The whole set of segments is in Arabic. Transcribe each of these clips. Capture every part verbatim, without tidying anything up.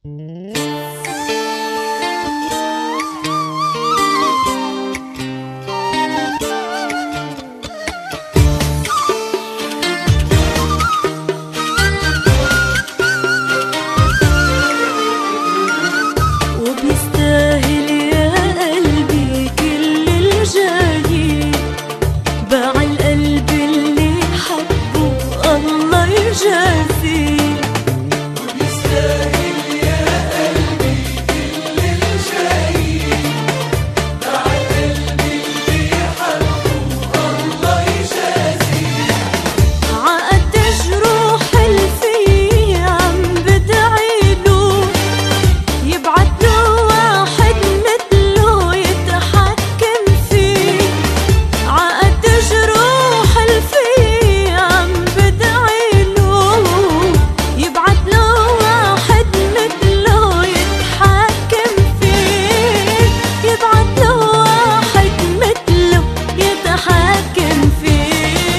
وبيستاهل يا قلبي كل الجاي، باع القلب اللي حبه الله يجازيه. وبيستاهل يا قلبي كل الجاي، باع القلب اللي حبه الله يجازيه. عقد جروح الفي عم بدعيله يبعت له واحد مثله يتحكم فيه. عقد جروح الفي عم بدعيله يبعت له واحد مثله يتحكم فيه. يبعت له واحد مثله يتحكم فيه.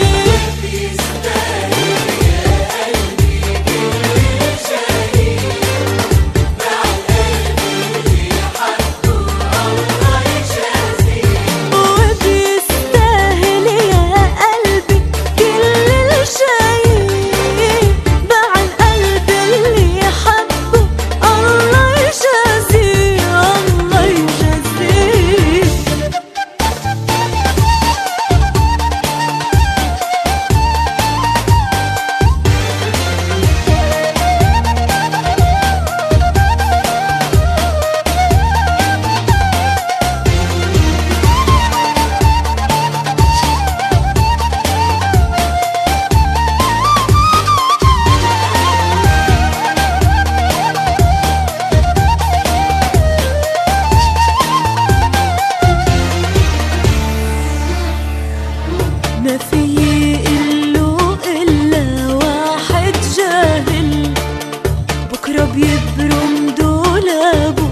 وبيستاهل يا قلبي كل الجاي، باع القلب اللي حبه الله يجازيه. الله يجازيه. ما في إله إلا واحد جاهل، بكرة بيبرم دولابه